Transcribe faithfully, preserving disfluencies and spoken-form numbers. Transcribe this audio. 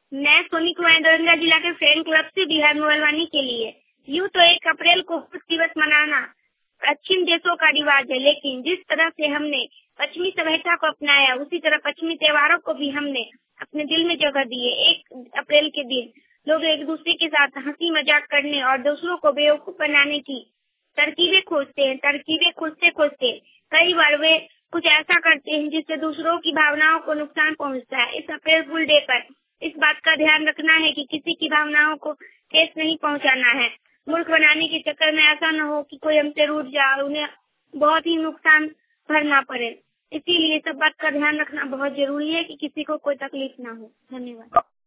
मैं सोनी कुमार दरभंगा जिला के फ्रेंड क्लब से बिहार मोबाइल वाणी के लिए। यूँ तो एक अप्रैल को हुतात्मा दिवस मनाना पश्चिम देशों का रिवाज है, लेकिन जिस तरह से हमने पश्चिमी सभ्यता को अपनाया, उसी तरह पश्चिमी त्योहारों को भी हमने अपने दिल में जगह दी है। एक अप्रैल के दिन लोग एक दूसरे के साथ हंसी मजाक करने और दूसरों को बेवकूफ बनाने की तरकीबें खोजते हैं। तरकीबें खोजते खोजते कई बार वे कुछ ऐसा करते हैं जिससे दूसरों की भावनाओं को नुकसान पहुंचता है। इस अप्रैल फूल डे पर इस बात का ध्यान रखना है कि किसी की भावनाओं को ठेस नहीं पहुंचाना है। मूर्ख बनाने के चक्कर में ऐसा न हो कि कोई हमसे रूठ जाए और उन्हें बहुत ही नुकसान भरना पड़े। इसीलिए सब बात का ध्यान रखना बहुत जरूरी है कि किसी को कोई तकलीफ ना हो। धन्यवाद।